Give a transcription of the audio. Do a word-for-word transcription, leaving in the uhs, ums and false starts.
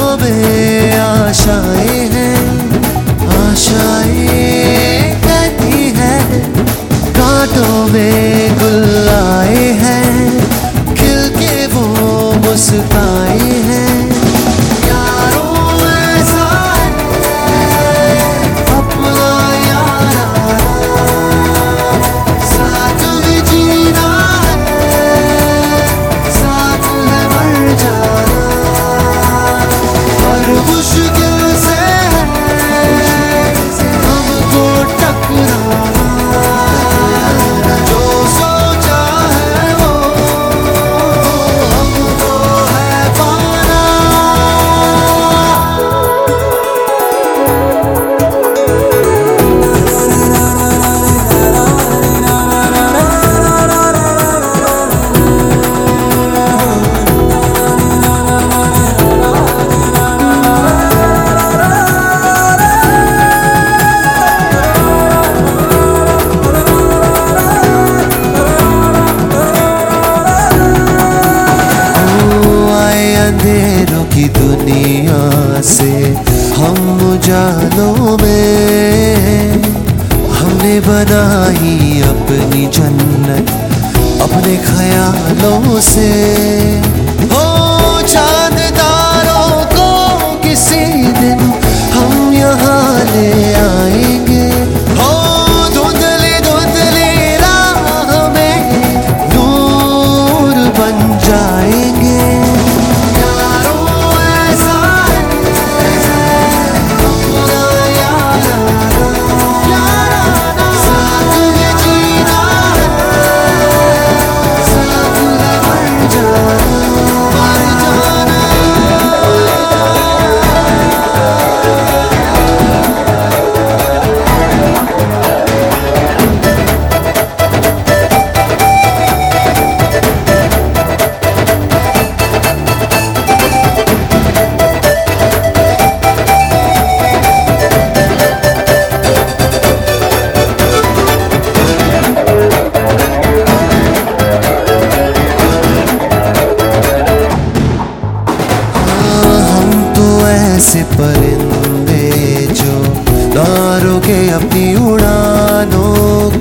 में आशाएं हैं, आशाएं कहती है कांटों में गुल आए हैं, खिल के वो मुस्काए हैं। यारों ऐसा है अपना यारा, साथ में जीना है, साथ है मर जाना। हर मुश्किल से हमको टकराना, जो सोचा है वो हमको है पाना। अंधेरों की दुनिया से हम उजालों में, हमने बनाई अपनी जन्नत अपने ख्यालों से। हो चांद तारों को किसी दिन हम यहाँ ले आएंगे, हो धुंधली धुंधली राह में नूर बन जाएंगे। ऐसे परिंदे जो ना रोके अपनी उड़ानों